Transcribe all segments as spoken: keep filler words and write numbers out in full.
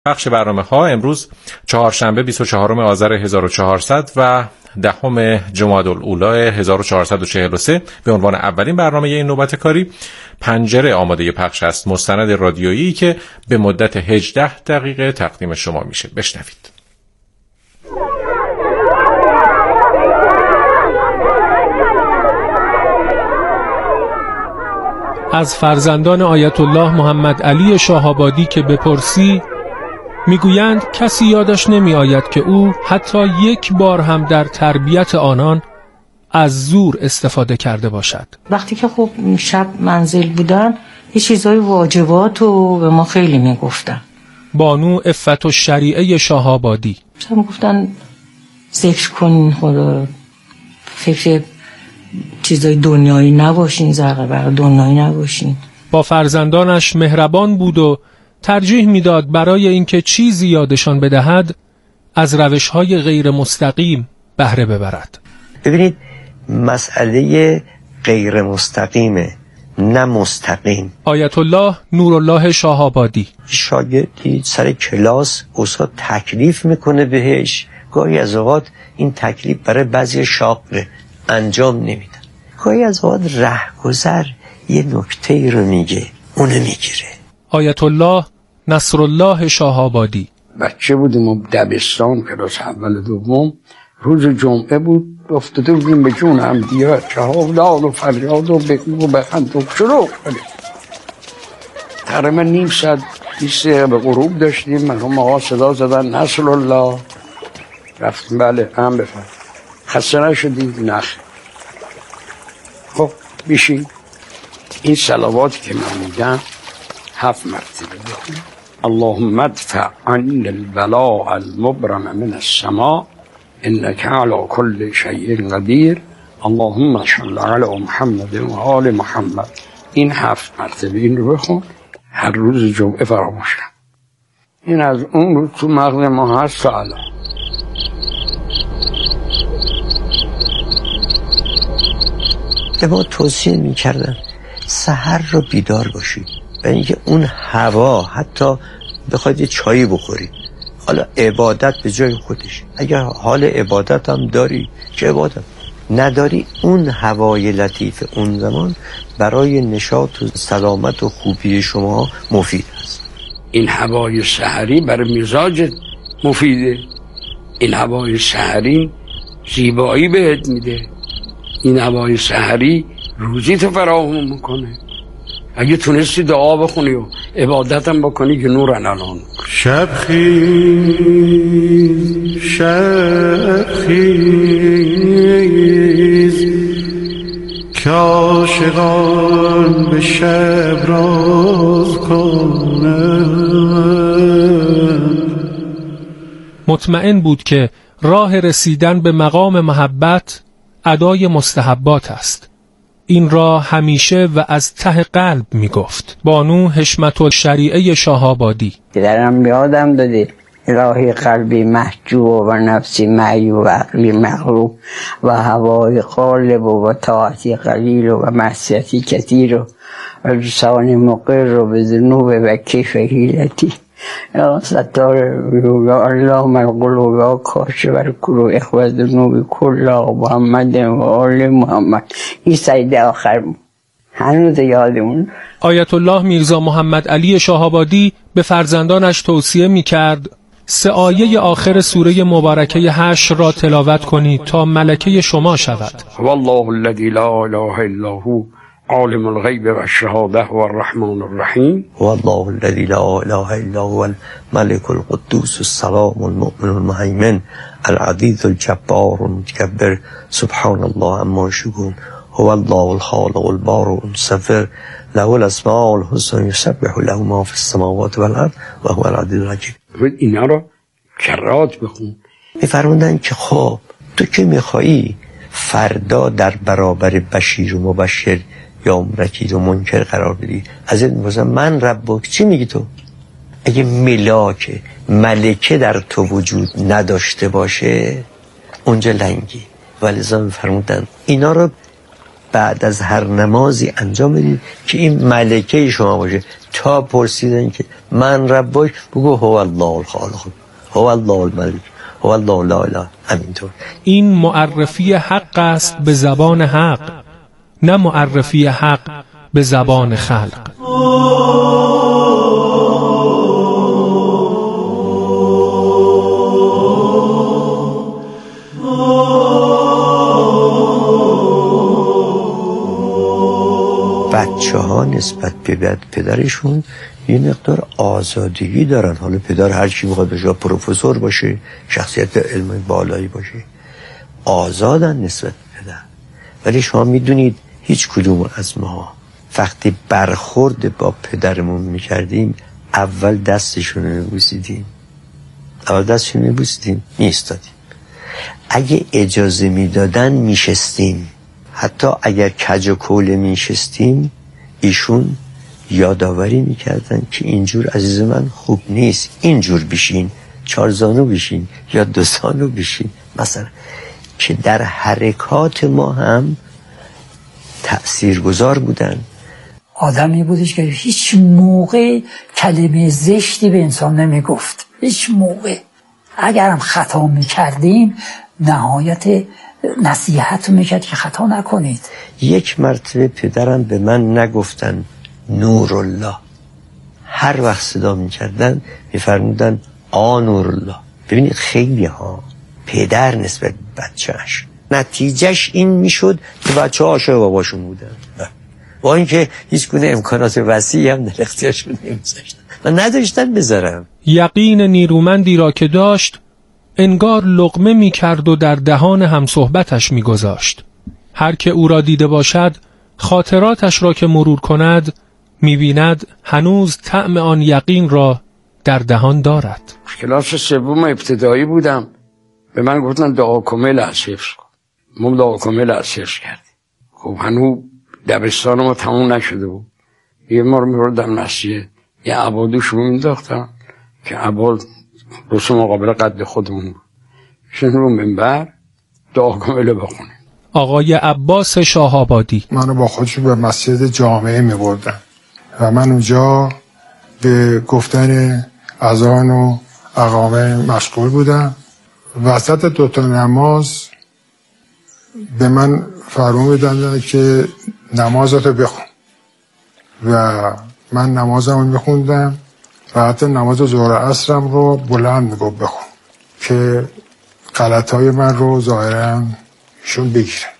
بخش برنامه ها امروز چهارشنبه بیست و چهارم آذر هزار و چهارصد و دهم جمادی الاولی هزار و چهارصد و چهل و سه به عنوان اولین برنامه این نوبت کاری پنجره آماده پخش است، مستند رادیویی که به مدت هجده دقیقه تقدیم شما میشه. بشنوید. از فرزندان آیت الله محمد علی شاه‌آبادی که بپرسی میگویند کسی یادش نمی آید که او حتی یک بار هم در تربیت آنان از زور استفاده کرده باشد. وقتی که خب شب منزل بودن یه چیزای واجبات رو به ما خیلی میگفتن. بانو عفت الشریعه شاه‌آبادی مثلا گفتن ذکر کنین خدا، فکر چیزای دنیایی نباشین، زرق بر دنیایی نباشین. با فرزندانش مهربان بود و ترجیح میداد برای اینکه چیزی یادشان بدهد از روش‌های غیر مستقیم بهره ببرد. ببینید مسئله غیر مستقیمه نه مستقیم. آیت الله نورالله شاه‌آبادی شاگردی سر کلاس استاد تکلیف میکنه بهش، گاهی از اوقات این تکلیف برای بعضی شاقه انجام نمیدن، گاهی از اوقات رهگذر یه نکته ای رو میگه اونو میگیره. آیت الله نصرالله شاه‌آبادی بچه بودیم و دبستان کلاس اول دوم، روز جمعه بود، افتاده بودیم به جون هم دیگه، چه هولاد و فریاد و بگو و بخند و شروع کنیم. تقریبا نیم ساعت بیست دقیقه به غروب داشتیم، مرحوم آقا صدا زدن نصرالله، رفتیم بله هم بفرد خسته نشدید؟ نخ. خب بیشین این صلواتی که من میگم هفت مرتبه بخونم. اللهم ادفع عنا البلاء المبرم من السماء انك على كل شيء قدير اللهم صل على محمد و آل محمد. این هفت مرتبه این رو بخون، هر روز جمعه فراموش نکن. این از اون روز تو مغز ما هست تا الان. به ما توصیه میکردن سحر رو بیدار باشید و اینکه اون هوا حتی بخواید یه چایی بخورید، حالا عبادت به جای خودش، اگر حال عبادت هم داری چه عبادت نداری، اون هوای لطیف اون زمان برای نشاط و سلامت و خوبی شما مفید است. این هوای سحری برای مزاجت مفیده، این هوای سحری زیبایی بهت میده، این هوای سحری روزی تو فراهم میکنه. اگه تونستی دعا بخونی و عبادتم بکنی که نور الان. شب خیز شب خیز که عاشقان به شب راز کنند. مطمئن بود که راه رسیدن به مقام محبت ادای مستحبات است. این را همیشه و از ته قلب می گفت. بانو حشمت الشریعه شاه‌آبادی درم یادم داده الهی قلبی محجوب و نفسی معیوب و عقلی مغلوب و هوای قالب و طاعتی قلیل و معصیتی کثیر و لسان مقر و به ذنوب و کیف حیلتی یا ستار یا الله من قلوب یا کاشف الکروه اخوة ذنوب کلا محمد و آل محمد. این سجده آخر هنوز یادمون. آیت الله میرزا محمد علی شاه‌آبادی به فرزندانش توصیه می‌کرد سه آیه آخر سوره مبارکه حشر را تلاوت کنید تا ملکه شما شود. والله الذی لا اله الا هو عالم الغیب و الشهاده و الرحمن الرحیم. والله الذی لا اله الا هو الملك القدوس السلام المؤمن المهيمن العزيز الجبار المتكبر سبحان الله عما يشركون هو الله الخالق البارئ المصور له الاسماء الحسنى يسبح له ما في السماوات والارض وهو العزيز الحكيم. اینا رو کرات بخون. میفرمودن که خب تو که میخوایی فردا در برابر بشیر و مبشر یا نکیر و منکر قرار بدی، از این میگم من ربک، چی میگی تو؟ اگه ملاک ملکه در تو وجود نداشته باشه اونجا لنگی. ولی زن فرمودن اینا رو بعد از هر نمازی انجام بدید که این ملکه شما باشه. تا پرسیدن که من رب باش، بگو هو الله الخالق، هو الله الملک، هو الله لا اله. همینطور. این معرفی حق است به زبان حق، نه معرفی حق به زبان خلق. بچه ها نسبت به پدرشون یه مقدار آزادگی دارن. حالا پدر هر چی بخواد بشه، پروفسور باشه، شخصیت علمی بالایی باشه، آزادن نسبت به پدر. ولی شما میدونید هیچ کدوم از ما وقتی برخورد با پدرمون میکردیم اول دستشون رو میبوسیدیم، اول دستشون رو میبوسیدیم، میستادیم. اگه اجازه میدادن میشستیم، حتی اگر کج و کوله میشستیم ایشون یادآوری میکردن که اینجور عزیز من خوب نیست، اینجور بشین، چارزانو بشین یا دوزانو بشین مثلا، که در حرکات ما هم تأثیرگذار بودن. آدمی بودش که هیچ موقع کلمه زشتی به انسان نمیگفت، هیچ موقع. اگرم خطا میکردیم نهایت نصیحت میکرد که خطا نکنید. یک مرتبه پدرم به من نگفتن نورالله، هر وقت صدا میکردن میفرمودن آ نورالله. ببینید خیلی ها پدر نسبت بچهش، نتیجهش این میشد که بچه ها عاشق باباشون بودن، با اینکه هیچ گونه امکانات وسیعی هم در اختیارشون نمیذاشتن و نداشتن بذارم. یقین نیرومندی را که داشت انگار لقمه می کرد و در دهان همصحبتش می گذاشت. هر که او را دیده باشد خاطراتش را که مرور کند می بیند هنوز طعم آن یقین را در دهان دارد. کلاس سوم ابتدایی بودم، به من گفتن دعا کامل از حفظ کن. ما دعا کامل از حفظ کردیم. خب هنوز دبستان ما تموم نشده بود. یه ما رو میبردم مسجد، یه عبادوش رو مینداختم که عباد رسوم مقابل قد خودمون بود، شن رو منبر دعا کامل بخونیم. آقای عباس شاهآبادی منو با خودشون به مسجد جامعه میبردن و من اونجا به گفتن اذان و اقامه مشغول بودم. وسط دوتا نماز به من فرمون دادن که نمازتو بخون و من نمازمو میخوندم و حتی نماز ظهر عصرم رو بلند میگفت بخون که غلطهای من رو ظاهرا ایشون بگیرن.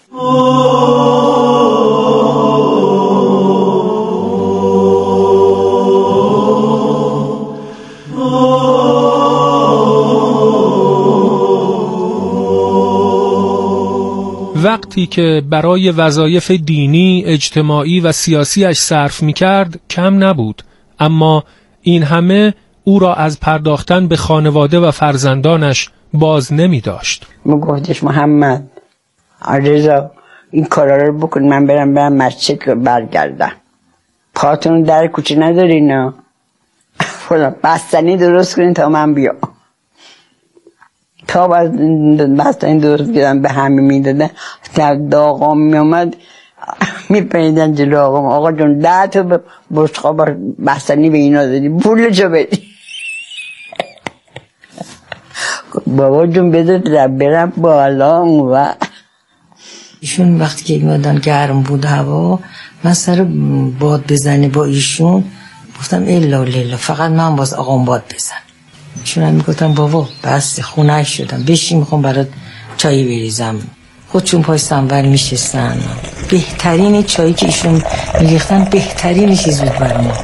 وقتی که برای وظایف دینی، اجتماعی و سیاسیش صرف می‌کرد کم نبود، اما این همه او را از پرداختن به خانواده و فرزندانش باز نمی داشت. من گفتش محمد عزیزا این کارا رو بکن، من برم برم مسجد رو برگردم. پاتون در کوچه نداری نه؟ بستنی درست کنین تا من بیام. تا بستنی درست کردم به همه میدادن، تا آقام میامد میپریدن جلو آقام، آقا جون ده تا بشقا بستنی به اینا دادی، پولشو بدی. بابا جون بذار برم بالا. و ایشون وقتی که ایمادن گرم بود هوا، من سر باد بزنه با ایشون گفتم الا لیلا فقط من باز آقام باد بزن. ایشون هم میگفتم بابا بس خونه شدم بشین میخوام برات چایی بریزم. خودشون پای صنبل میشستن، بهترین چایی که ایشون میریختن بهترین چیز بود بر ما.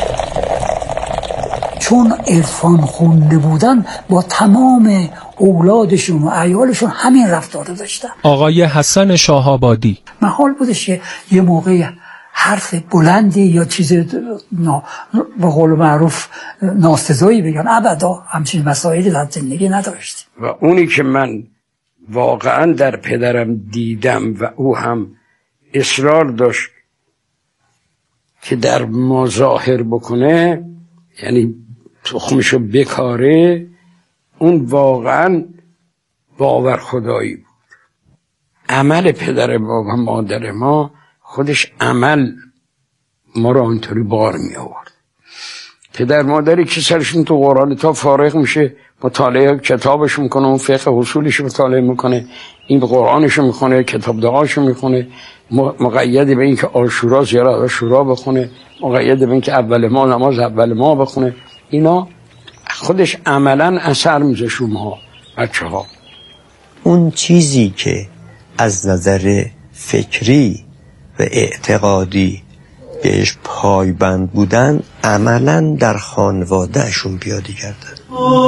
چون عرفان خونده بودن با تمام اولادشون و عیالشون همین رفتار داشتن. آقای حسن شاهآبادی محال بودش که یه موقع حرف بلندی یا چیز نا... به قول معروف ناسزایی بگن، ابدا همچین مسائلی در زندگی نداشتیم. و اونی که من واقعا در پدرم دیدم و او هم اصرار داشت که در ما ظاهر بکنه، یعنی تخمشو بکاره، اون واقعا باور خدایی بود. عمل پدر ما و مادر ما خودش عمل ما رو اینطوری بار می آورد. پدر مادری که سرشون تو قرآن تا فارغ میشه مطالعه کتابش میکنه، اون فقه اصولش مطالعه میکنه، این قرآنش میخونه، کتاب دعاش میخونه، مقید به این که عاشورا زیارت عاشورا بخونه، مقید به این که اول ما نماز اول ما بخونه، اینا خودش عملا اثر میذاره شما بچه ها. اون چیزی که از نظر فکری و اعتقادی بهش پایبند بودن عملا در خانوادهشون پیاده کردن.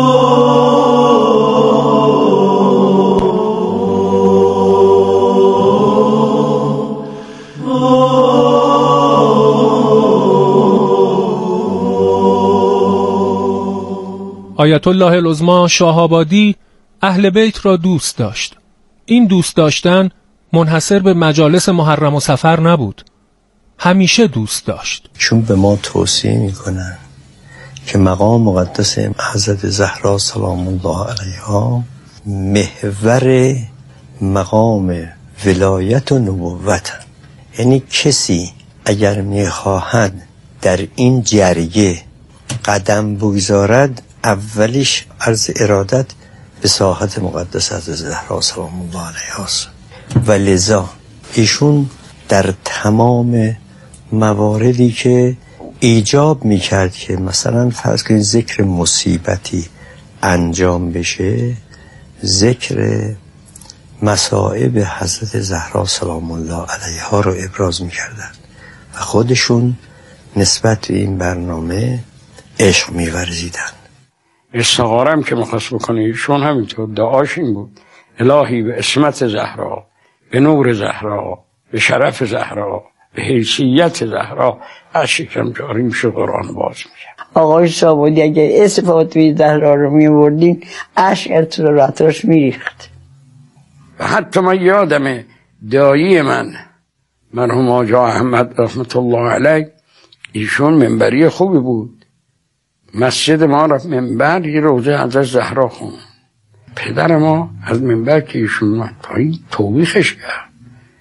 آیت الله العظمی شاه‌آبادی اهل بیت را دوست داشت. این دوست داشتن منحصر به مجالس محرم و سفر نبود، همیشه دوست داشت. چون به ما توصیه میکنن که مقام مقدس حضرت زهرا سلام الله علیها محور مقام ولایت و نبوت، یعنی کسی اگر میخواهد در این جریه قدم بگذارد اولیش عرض ارادت به ساحت مقدس حضرت زهرا سلام الله علیها است. و لذا ایشون در تمام مواردی که ایجاب میکرد که مثلا فرض کنید ذکر مصیبتی انجام بشه، ذکر مصائب حضرت زهرا سلام الله علیها رو ابراز میکردن و خودشون نسبت به این برنامه عشق میورزیدن. استخارم که مخواست بکنه ایشون همینطور دعاش این بود: الهی به اسمت زهرا، به نور زهرا، به شرف زهرا، به حیثیت زهرا، از شکم جاری میشه قرآن باز میشه. آقای شاه‌آبادی اگه اسم فاطمه زهرا رو میوردین اشک از صورتش میریخت. و حتی من یادمه دایی من مرحوم آقا احمد رحمت الله علیه، ایشون منبری خوبی بود، مسجد ما را منبر یه روزه حضرت زهرا خون. پدر ما از منبر که ایشون من پایین توبیخش کرد،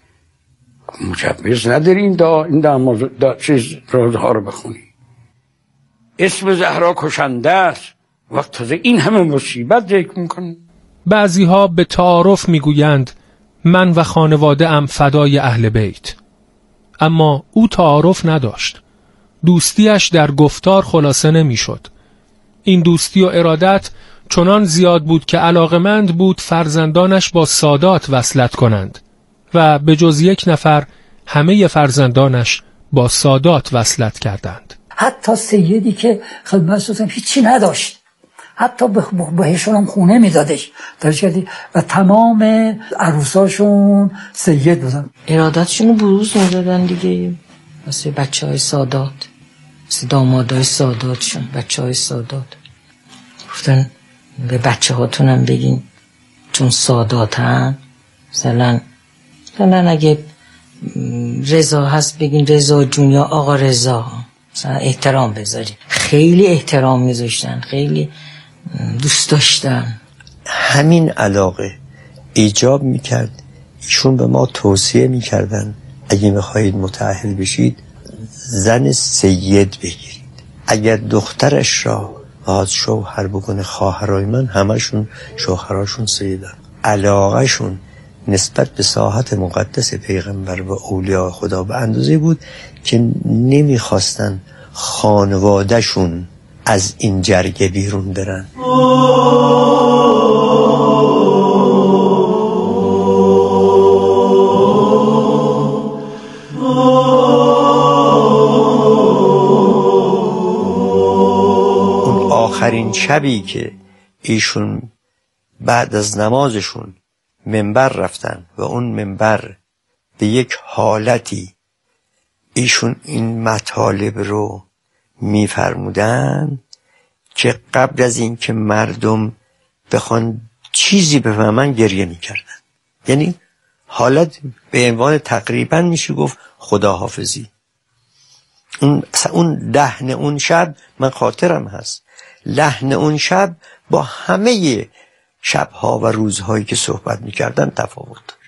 مجوز نداری این دا این دا, دا چیز روزها رو بخونی، اسم زهرا کشنده است، وقت تازه این همه مصیبت ذکر میکنی. بعضی ها به تعارف میگویند من و خانواده ام فدای اهل بیت، اما او تعارف نداشت. دوستیش در گفتار خلاصه نمیشد. این دوستی و ارادت چنان زیاد بود که علاقمند بود فرزندانش با سادات وصلت کنند و به جز یک نفر همه فرزندانش با سادات وصلت کردند. حتی سیدی که خدمت سوزم هیچی نداشت، حتی بهشون هم خونه میدادش و تمام عروساشون سید بودن. ارادتشون رو بروز ندادن دیگه، مثل بچه های سادات، مثل داماد های ساداتشون، بچه های سادات. گفتن به بچه هاتونم بگین چون سادات هم، مثلا مثلا اگه رضا هست بگین رضا جون یا آقا رضا، مثلا احترام بذارین. خیلی احترام میذاشتن، خیلی دوست داشتن. همین علاقه ایجاب میکرد ایشون به ما توصیه میکردن اگه میخواهید متأهل بشید زن سید بگیرید. اگر دخترش را باید شوهر بکنه خواهرای من همشون شوهراشون سیدن. علاقه شون نسبت به ساحت مقدس پیغمبر و اولیاء خدا به اندازه بود که نمیخواستن خانوادهشون از این جرگه بیرون برن. اون آخرین شبی که ایشون بعد از نمازشون منبر رفتن و اون منبر به یک حالتی ایشون این مطالب رو میفرمودن که قبل از این که مردم بخوان چیزی بفهمن گریه میکردن. یعنی حالت به عنوان تقریبا میشه گفت خداحافظی. اون اون لحن اون شب من خاطرم هست، لحن اون شب با همه شبها و روزهایی که صحبت میکردن تفاوت داشت.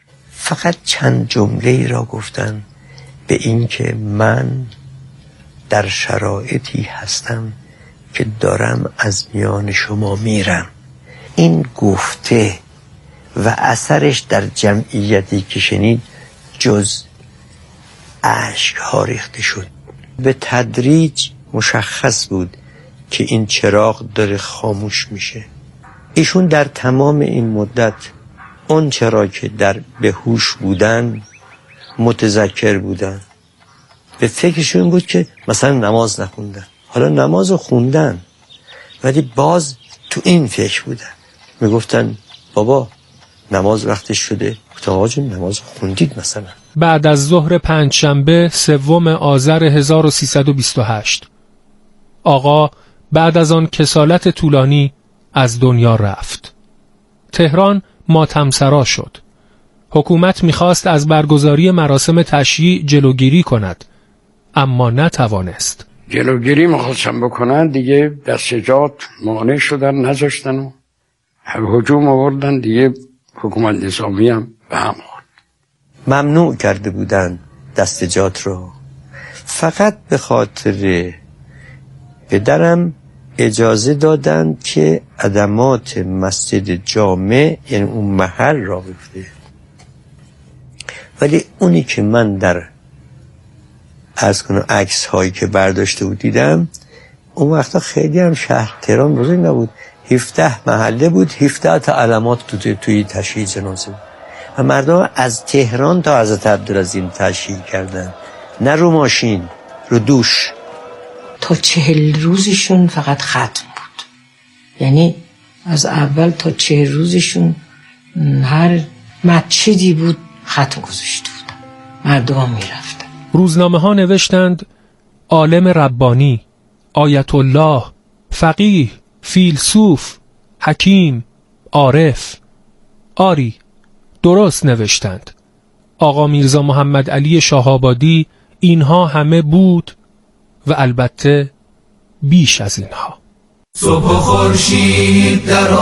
فقط چند جمله را گفتن به این که من در شرایطی هستم که دارم از میان شما میرم. این گفته و اثرش در جمعیتی که شنید جز اشک ها ریخته شد. به تدریج مشخص بود که این چراغ داره خاموش میشه. ایشون در تمام این مدت اون چرا که در بهوش بودن متذکر بودن، به فکرشون بود که مثلا نماز نخوندن، حالا نماز خوندن ولی باز تو این فکر بودن. میگفتن بابا نماز وقتش شده، گفتم آقا جون نماز خوندید مثلا. بعد از ظهر پنجشنبه سوم آذر هزار و سیصد و بیست و هشت آقا بعد از آن کسالت طولانی از دنیا رفت. تهران ماتمسرا شد. حکومت میخواست از برگزاری مراسم تشییع جلوگیری کند، اما نتوانست. جلوگیری میخواستن بکنن دیگه دستجات مانع شدن، نذاشتن و هجوم آوردن دیگه. حکومت نظامی هم به هم خورد. ممنوع کرده بودن دستجات رو. فقط به خاطر پدرم اجازه دادن که خدمات مسجد جامع یعنی اون محل را بفته. ولی اونی که من در از کنم عکس هایی که برداشته بود دیدم، اون وقتا خیلی هم شهر تهران بزرگ نبود، هفده محله بود، هفده تا علامات تو توی تشییع جنازه بود و مردم از تهران تا حضرت عبدالعظیم تشییع کردن، نه رو ماشین، رو دوش. تا چهل روزشون فقط ختم بود، یعنی از اول تا چهل روزشون هر مسجدی بود ختم گذاشته بودن، مردم میرفتن. روزنامه ها نوشتند عالم ربانی، آیت الله، فقیه، فیلسوف، حکیم، عارف. آری درست نوشتند. آقا میرزا محمد علی شاهآبادی اینها همه بود و البته بیش از اینها. صبح و خورشید در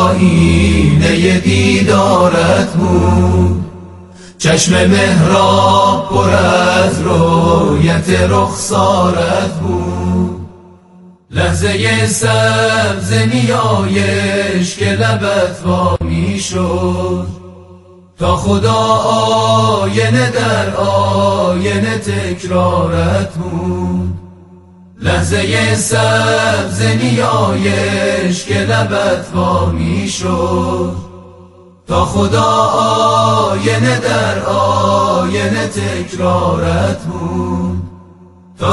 آیینه دیدارت بود، چشم محراب پر از رویت رخسارت بود، لحظه سبز نیایش که لبت وامی شد، تا خدا آینه در آینه تکرارت بود، لحظه سبز نیایش که لبت وامی شد، تا خدا آینه در آینه تکرارت بود، تا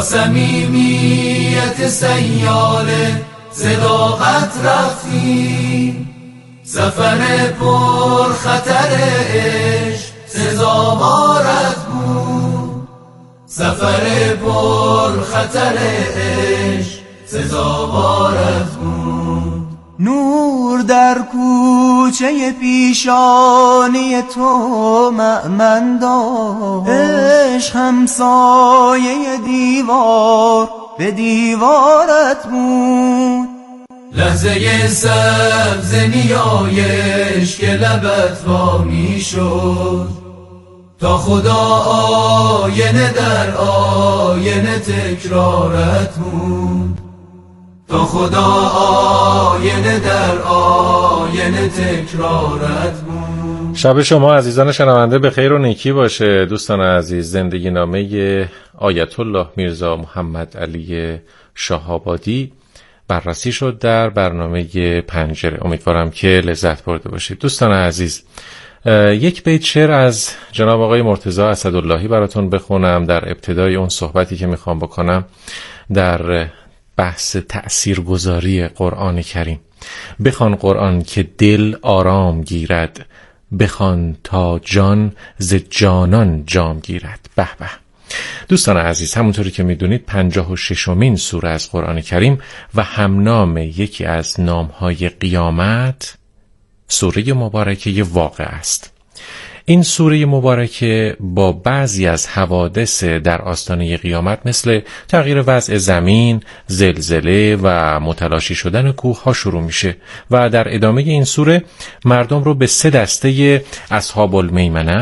صمیمیت سیاله صداقت رفتی، سفر پر خطر عشق سزاوارت بود، سفر پر خطر عشق سزاوارت بود. نور در کوچه پیشانی تو مأمن داشت، عشق همسایه دیوار به دیوارت بود، لحظه سبز نیایش که لبت وامی شد، تا خدا آینه در آینه تکرارت بود، تا خدا آینه در آینه تکرارت بود. شب شما عزیزان شنونده به خیر و نیکی باشه. دوستان عزیز، زندگی نامه آیت الله میرزا محمد علی شاهآبادی بررسی شد در برنامه پنجره. امیدوارم که لذت برده باشید. دوستان عزیز، یک بیت شعر از جناب آقای مرتضی اسداللهی براتون بخونم در ابتدای اون صحبتی که میخوام بکنم در بحث تأثیرگذاری قرآن کریم. بخوان قرآن که دل آرام گیرد، بخوان تا جان ز جانان جام گیرد. به به. دوستان عزیز، همونطوری که میدونید پنجاه و ششمین سوره از قرآن کریم و همنام یکی از نامهای قیامت سوره مبارکه واقع است. این سوره مبارکه با بعضی از حوادث در آستانه قیامت مثل تغییر وضع زمین، زلزله و متلاشی شدن کوه‌ها شروع میشه و در ادامه این سوره مردم رو به سه دسته اصحاب المیمنه،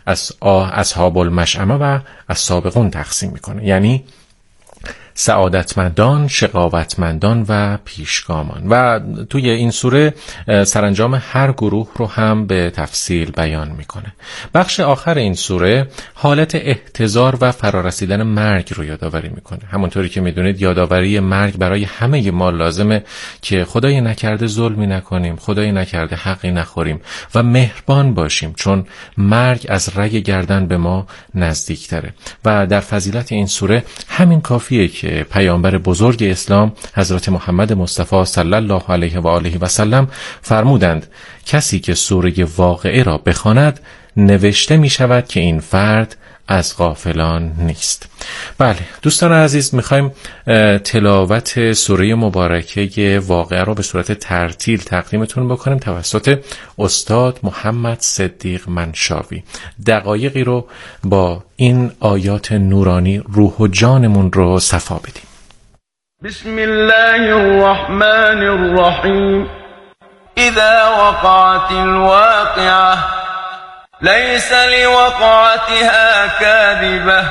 از اصحاب المشأمه و السابقون تقسیم میکنه، یعنی سعادتمندان، شقاوتمندان و پیشگامان. و توی این سوره سرانجام هر گروه رو هم به تفصیل بیان میکنه. بخش آخر این سوره حالت احتضار و فرارسیدن مرگ رو یادآوری میکنه. همونطوری که میدونید یادآوری مرگ برای همه ما لازمه که خدای نکرده ظلمی نکنیم، خدای نکرده حقی نخوریم و مهربان باشیم، چون مرگ از رگ گردن به ما نزدیکتره. و در فضیلت این سوره همین کافیه که پیامبر بزرگ اسلام حضرت محمد مصطفی صلی الله علیه و آله و سلم فرمودند کسی که سوره واقعه را بخواند نوشته می شود که این فرد از غافلان نیست. بله دوستان عزیز، میخوایم تلاوت سوره مبارکه واقعه را به صورت ترتیل تقدیمتون بکنیم توسط استاد محمد صدیق منشاوی. دقایقی رو با این آیات نورانی روح و جانمون رو صفا بدیم. بسم الله الرحمن الرحیم. اذا وقعت الواقعه ليس لوقعتها كاذبة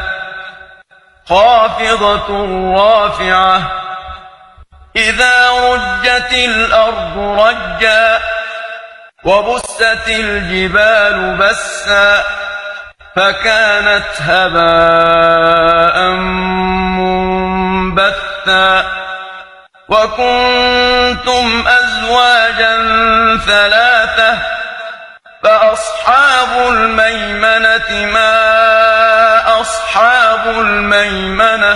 خافضة رافعة إذا رجت الأرض رجا وبست الجبال بسا فكانت هباء منبثا وكنتم أزواجا ثلاثة فأصحاب الميمنة ما أصحاب الميمنة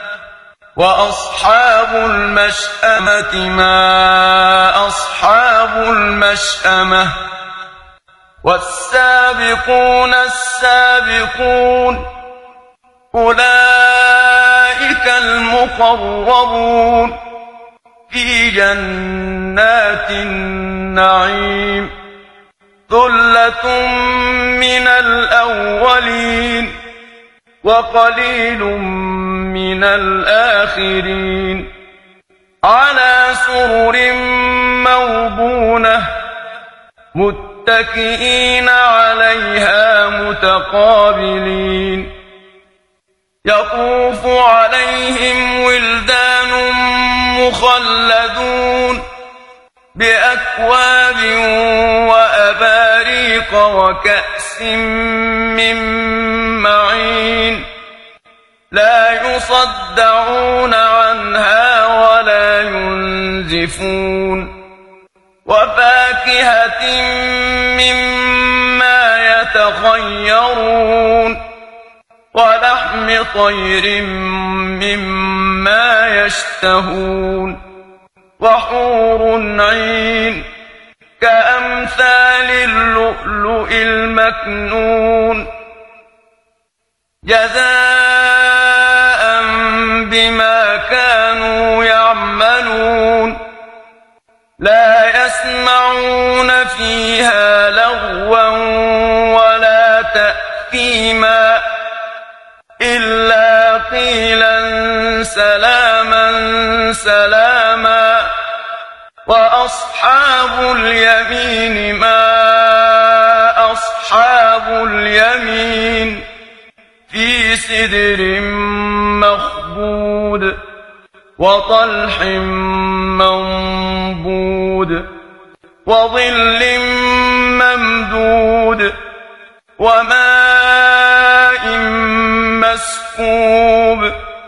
وأصحاب المشأمة ما أصحاب المشأمة والسابقون السابقون أولئك المقربون في جنات النعيم ثلة من الأولين وقليل من الآخرين على سرر موضونة متكئين عليها متقابلين يطوف عليهم ولدان مخلدون بأكواب وأباريق وكأس من معين لا يصدعون عنها ولا ينزفون وفاكهة مما يتخيرون ولحم طير مما يشتهون وحور عين كأمثال اللؤلؤ المكنون جزاء بما كانوا يعملون لا يسمعون فيها لغوا ولا تأثيما إلا قيلا سلاما سلاما وأصحاب اليمين ما أصحاب اليمين في سدر مخبود وطلح منضود وظل ممدود وماء مسكوب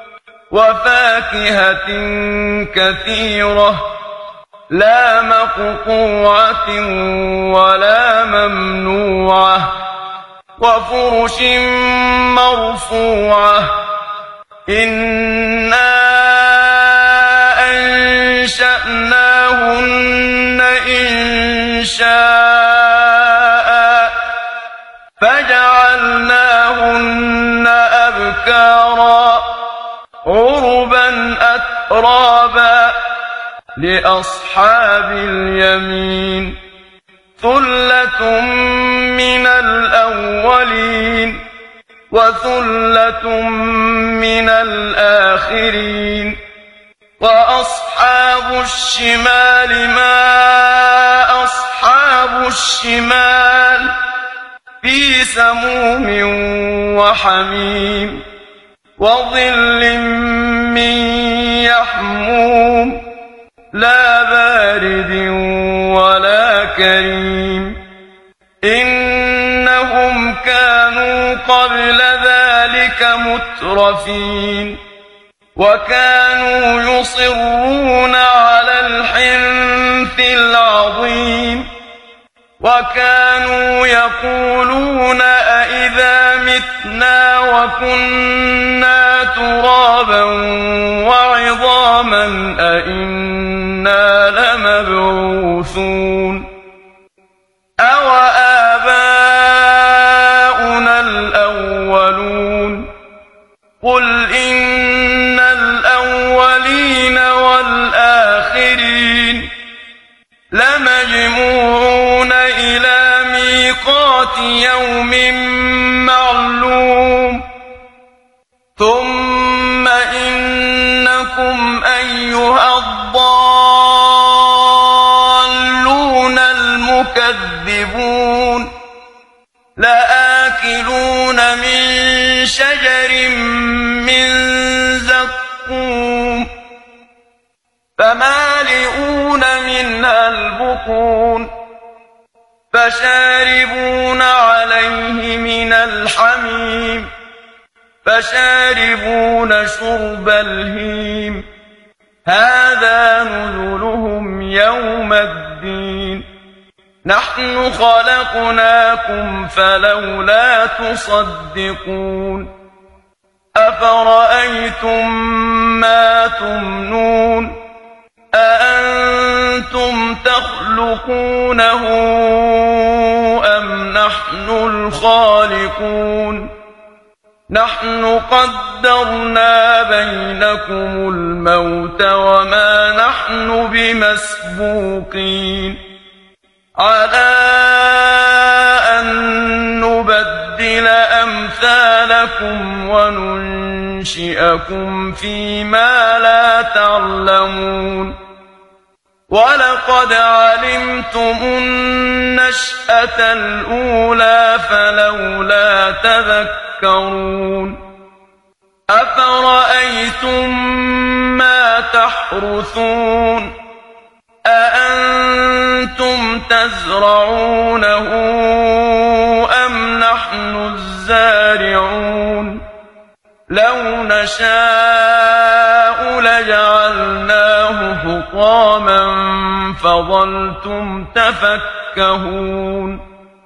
وفاكهة كثيرة لا مقطوعة ولا ممنوعة وفرش مرفوعة إنا أنشأناهن إنشاء فجعلناهن أبكارا عربا أترابا لأصحاب اليمين ثلة من الأولين وثلة من الآخرين وأصحاب الشمال ما أصحاب الشمال في سموم وحميم وظل من يحموم لا بارد ولا كريم إنهم كانوا قبل ذلك مترفين وكانوا يصرون على الحنث العظيم وكانوا يقولون أئذا متنا وكنا ترابا وعظاما أئنا لمبعوثون أو آباؤنا الأولون قل إن الأولين والآخرين لمجموعون إلى ميقات يوم معلوم ثم إنكم أيها الضالون المكذبون لآكلون من شجر من زقوم فمالئون منها البطون فشاربون عليه من الحميم فشاربون شرب الهيم هذا نزلهم يوم الدين نحن خلقناكم فلولا تصدقون أفرأيتم ما تمنون أأنتم تخلقونه أم نحن الخالقون نحن قدرنا بينكم الموت وما نحن بمسبوقين على أن نبدل أمثالكم وننشئكم فيما لا تعلمون ولقد علمتم النشأة الأولى فلولا تذكرون أفرأيتم ما تحرثون أأنتم تزرعونه أم نحن الزارعون لو نشاء لجعلناه حطاما فظلتم تفكهون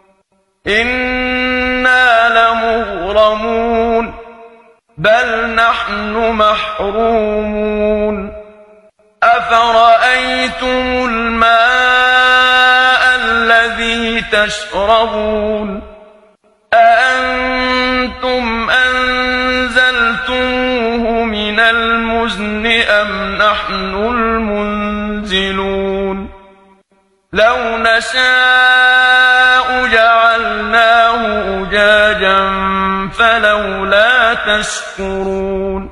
إنا لمغرمون بل نحن محرومون أفرأيتم الماء الذي تشربون أأنتم أنزلتموه من المزن أم نحن المنزلون لو نشاء جعلناه أجاجا فلولا تشكرون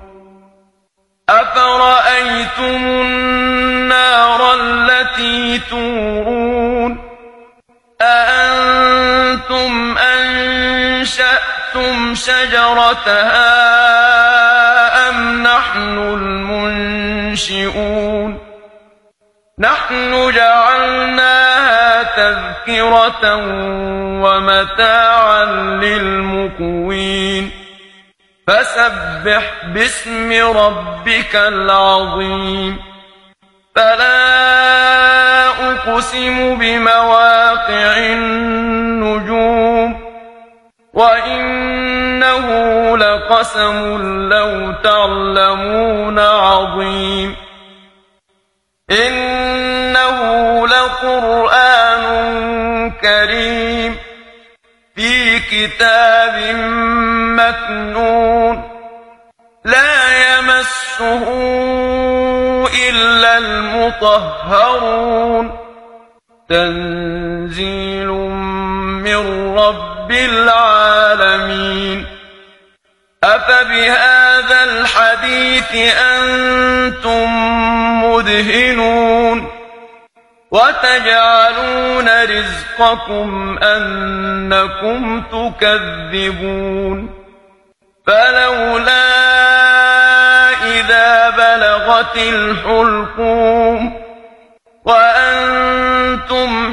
أفرأيتم النار التي تورون أأنتم أنشأتم شجرتها أم نحن المنشئون نحن جعلناها تذكرة ومتاعا للمقوين فسبح باسم ربك العظيم فلا أقسم بمواقع النجوم وإنه لقسم لو تعلمون عظيم إنه لقرآن كريم في كتاب مكنون لا يمسه إلا المطهرون تنزيل من رب العالمين أفبهذا الحديث أنتم مدهنون وتجعلون رزقكم أنكم تكذبون فلولا إذا بلغت الحلقوم وأنتم